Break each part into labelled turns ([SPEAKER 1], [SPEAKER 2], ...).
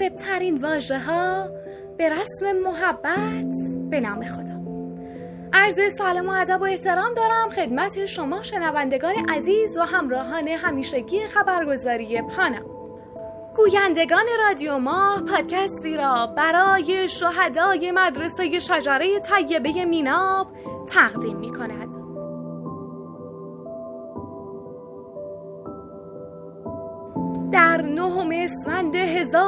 [SPEAKER 1] مناسب‌ترین واژه‌ها به رسم محبت به نام خدا. عرض سلام و ادب و احترام دارم خدمت شما شنوندگان عزیز و همراهان همیشگی خبرگزاری پانا. گویندگان رادیو ما پادکستی را برای شهدای مدرسه شجره طیبه میناب تقدیم می کند. در 9 اسفند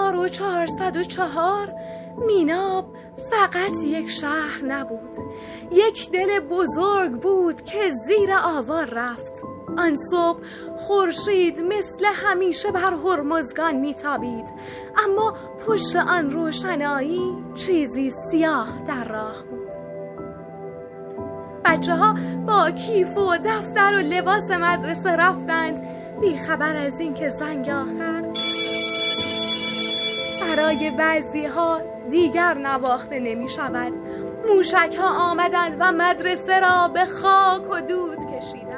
[SPEAKER 1] 1404 میناب فقط یک شهر نبود، یک دل بزرگ بود که زیر آوار رفت. آن صبح خورشید مثل همیشه بر هرمزگان میتابید، اما پشت آن روشنایی چیزی سیاه در راه بود. بچه‌ها با کیف و دفتر و لباس مدرسه رفتند، بی خبر از این که زنگ آخر برای بعضی‌ها دیگر نواخته نمی شود. موشک‌ها آمدند و مدرسه را به خاک و دود کشیدند.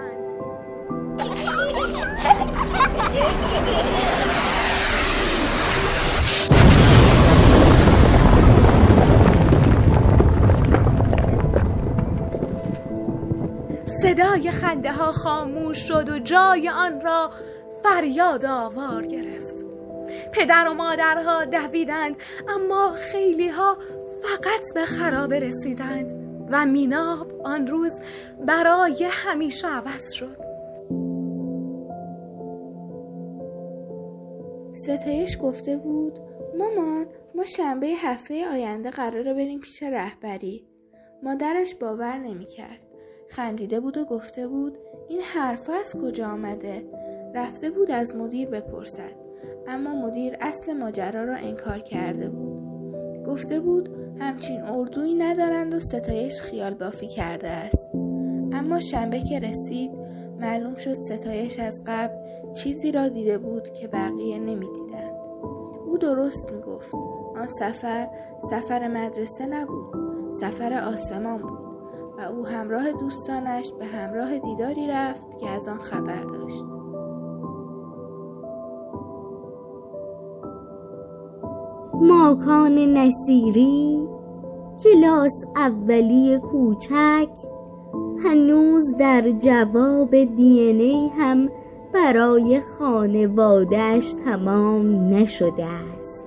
[SPEAKER 1] صدای خنده ها خاموش شد و جای آن را فریاد آوار گرفت. پدر و مادرها دویدند، اما خیلی ها فقط به خرابه رسیدند و میناب آن روز برای همیشه عوض شد.
[SPEAKER 2] ستایش گفته بود مامان ما شنبه هفته آینده قراره بریم پیش رهبری. مادرش باور نمی کرد. خندیده بود و گفته بود این حرفا از کجا آمده؟ رفته بود از مدیر بپرسد، اما مدیر اصل ماجرا را انکار کرده بود. گفته بود همچین اردویی ندارند و ستایش خیال بافی کرده است. اما شنبه که رسید معلوم شد ستایش از قبل چیزی را دیده بود که بقیه نمی دیدند. او درست می گفت. آن سفر مدرسه نبود، سفر آسمان بود و او همراه دوستانش به همراه دیداری رفت که از آن خبر داشت.
[SPEAKER 3] ماکان نصیری کلاس اولی کوچک هنوز در جواب DNA هم برای خانواده‌اش تمام نشده است.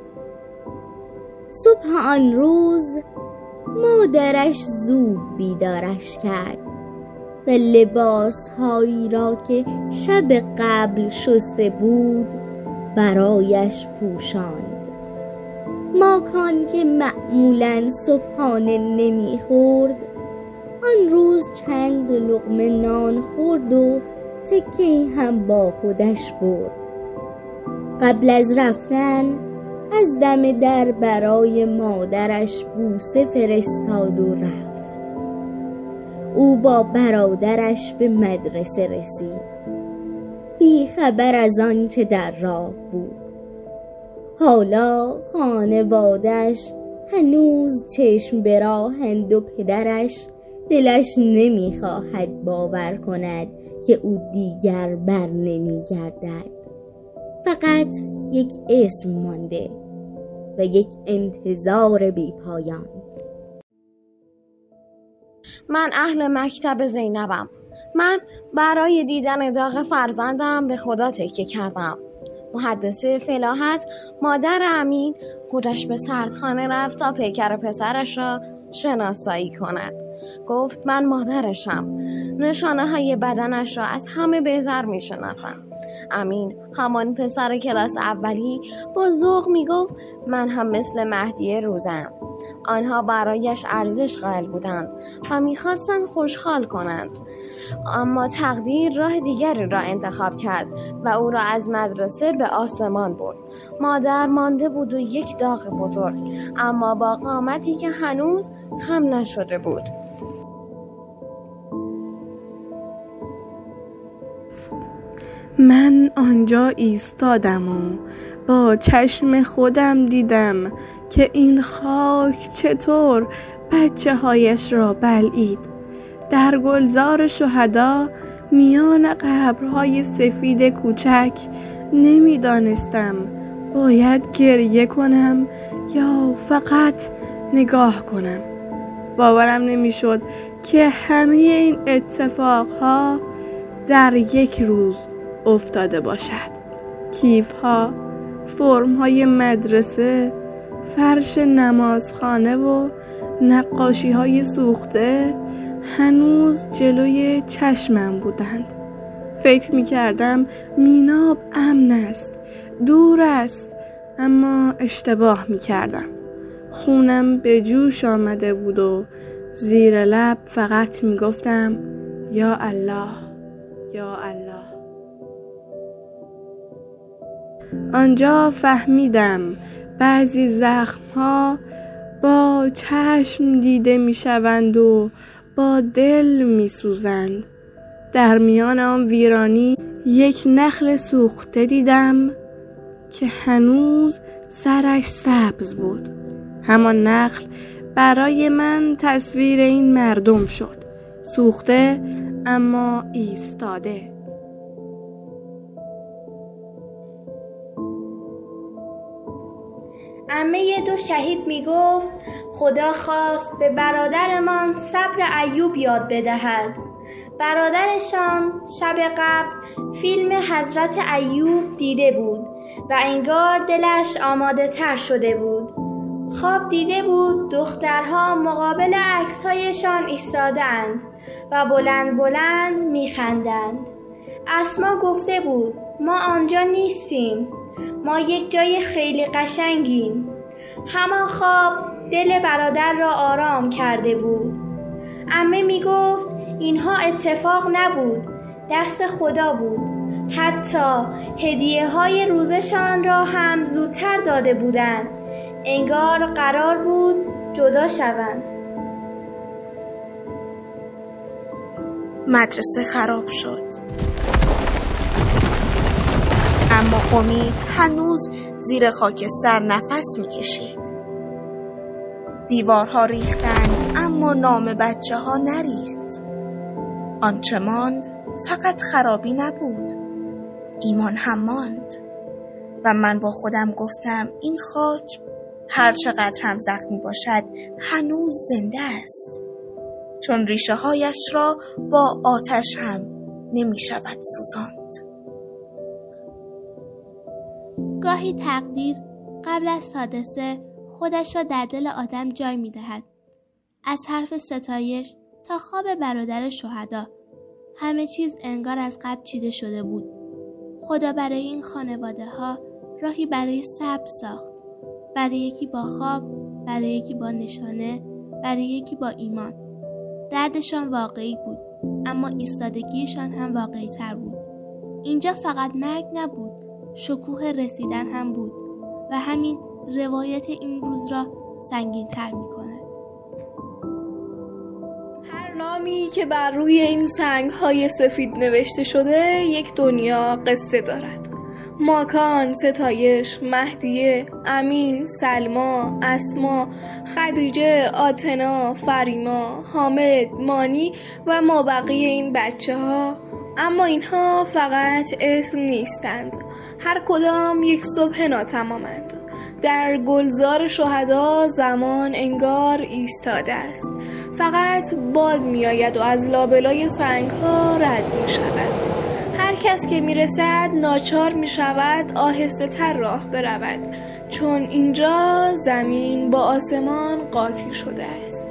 [SPEAKER 3] صبح آن روز مادرش زود بیدارش کرد و لباسهایی را که شب قبل شسته بود برایش پوشاند. ماکان که معمولاً صبحانه نمیخورد آن روز چند لقمه نان خورد و تکه‌ای هم با خودش برد. قبل از رفتن از دم در برای مادرش بوسه فرستاد و رفت. او با برادرش به مدرسه رسید، بی خبر از آن چه در راه بود. حالا خانواده‌اش هنوز چشم به راهند و پدرش دلش نمیخواهد باور کند که او دیگر بر نمیگردد. فقط یک اسم مانده و یک انتظار بی پایان.
[SPEAKER 4] من اهل مکتب زینبم. من برای دیدن داغ فرزندم به خدا تکیه کردم. محدثه فلاحت مادر امین خودش به سردخانه رفت تا پیکر پسرش را شناسایی کند. گفت من مادرشم. نشانه های بدنش را از همه بهتر می شناسم. امین همان پسر کلاس اولی با ذوق می گفت من هم مثل مهدی روزم. آنها برایش ارزش قائل بودند و می خواستند خوشحال کنند. اما تقدیر راه دیگری را انتخاب کرد و او را از مدرسه به آسمان برد. مادر مانده بود و یک داغ بزرگ، اما با قامتی که هنوز خم نشده بود.
[SPEAKER 5] من آنجا ایستادم و با چشم خودم دیدم که این خاک چطور بچه هایش را بلعید. در گلزار شهدا میان قبرهای سفید کوچک نمیدانستم باید گریه کنم یا فقط نگاه کنم؟ باورم نمیشد که همه این اتفاقها در یک روز افتاده باشد. کیفها، فرمهای مدرسه، فرش نمازخانه و نقاشیهای سوخته هنوز جلوی چشمم بودند. فکر می‌کردم میناب امن است، دور است، اما اشتباه می‌کردم. خونم به جوش آمده بود و زیر لب فقط می‌گفتم یا الله، یا الله. آنجا فهمیدم بعضی زخم‌ها با چشم دیده می‌شوند و با دل می‌سوزند. در میان آن ویرانی یک نخل سوخته دیدم که هنوز سرش سبز بود. همان نخل برای من تصویر این مردم شد، سوخته اما ایستاده.
[SPEAKER 2] عمه دو شهید می گفت خدا خواست به برادرمان صبر ایوب یاد بدهد. برادرشان شب قبل فیلم حضرت ایوب دیده بود و انگار دلش آماده تر شده بود. خواب دیده بود دخترها مقابل عکسهایشان ایستادند و بلند بلند می خندند. اسما گفته بود ما آنجا نیستیم، ما یک جای خیلی قشنگیم. همان خواب دل برادر را آرام کرده بود. عمه می گفت اینها اتفاق نبود، دست خدا بود. حتی هدیه های روزشان را هم زودتر داده بودند. انگار قرار بود جدا شوند.
[SPEAKER 1] مدرسه خراب شد، اما امید هنوز زیر خاکستر نفس می‌کشید. دیوارها ریختند اما نام بچه‌ها نریخت. آنچه ماند فقط خرابی نبود، ایمان هم ماند. و من با خودم گفتم این خاک هر چقدر هم زخمی باشد هنوز زنده است، چون ریشه هایش را با آتش هم نمی شود سوزاند.
[SPEAKER 2] گاهی تقدیر قبل از حادثه خودش را در دل آدم جای می دهد. از حرف ستایش تا خواب برادر شهدا، همه چیز انگار از قبل چیده شده بود. خدا برای این خانواده ها راهی برای صبر ساخت، برای یکی با خواب، برای یکی با نشانه، برای یکی با ایمان. دردشان واقعی بود، اما ایستادگیشان هم واقعی تر بود. اینجا فقط مرگ نبود، شکوه رسیدن هم بود و همین روایت این روز را سنگین تر می کند.
[SPEAKER 5] هر نامی که بر روی این سنگ‌های سفید نوشته شده یک دنیا قصه دارد. ماکان، ستایش، مهدیه، امین، سلما، اسما، خدیجه، آتنا، فریما، حامد، مانی و مابقی این بچه ها. اما اینها فقط اسم نیستند، هر کدام یک صبح ناتمامند. در گلزار شهدا زمان انگار ایستاده است، فقط باد می آید و از لابلای سنگ ها رد می شود. هر کس که می رسد ناچار می شود آهسته تر راه برود، چون اینجا زمین با آسمان قاطی شده است.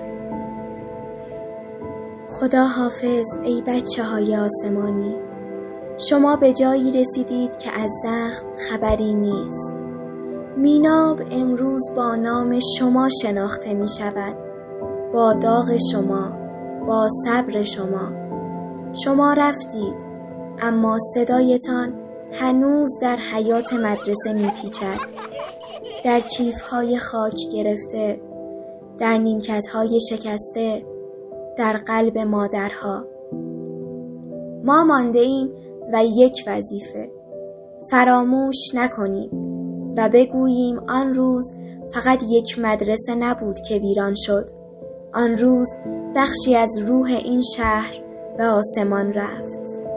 [SPEAKER 6] خدا حافظ ای بچه های آسمانی، شما به جایی رسیدید که از زخم خبری نیست. میناب امروز با نام شما شناخته می شود، با داغ شما، با صبر شما. شما رفتید اما صدایتان هنوز در حیات مدرسه می پیچد، در کیف‌های خاک گرفته، در نیمکت‌های شکسته، در قلب مادرها. ما مانده ایم و یک وظیفه، فراموش نکنیم و بگوییم آن روز فقط یک مدرسه نبود که ویران شد. آن روز بخشی از روح این شهر به آسمان رفت.